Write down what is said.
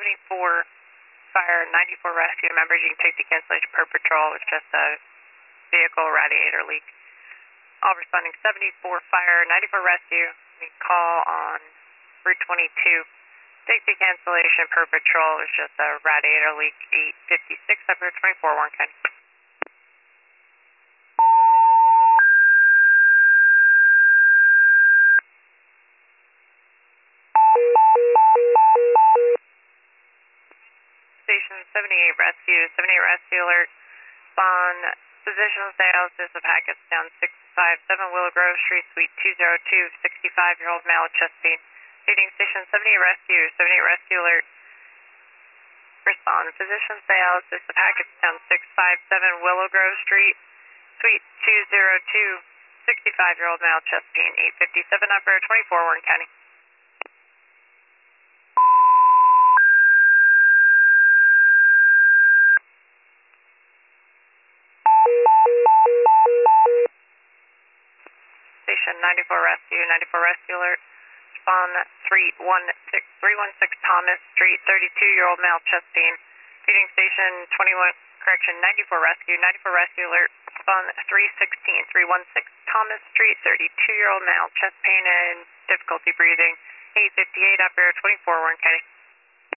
74 fire, 94 rescue members. You can take the cancellation per patrol. It's just a vehicle radiator leak. All responding 74 fire, 94 rescue. We call on Route 22. Take the cancellation per patrol. It's just a radiator leak. 856 up here, 24 Warren County. Station 78 rescue. 78 rescue alert. Spawn positional dialysis of Hackettstown 657 Willow Grove Street, Suite 202. 65-year-old male, chest pain. Leading station 78 rescue. 78 rescue alert. Respond. Physician's dialysis of Hackettstown 657 Willow Grove Street, Suite 202. 65-year-old male, chest pain. 857 upper, 24 Warren County. Station 94 rescue. 94 rescue alert. Spawn 316 Thomas Street, 32-year-old male, chest pain. Feeding station 94 rescue. 94 rescue alert. Spawn 316 Thomas Street, 32-year-old male, chest pain and difficulty breathing. 858 up here, 24 Warren County.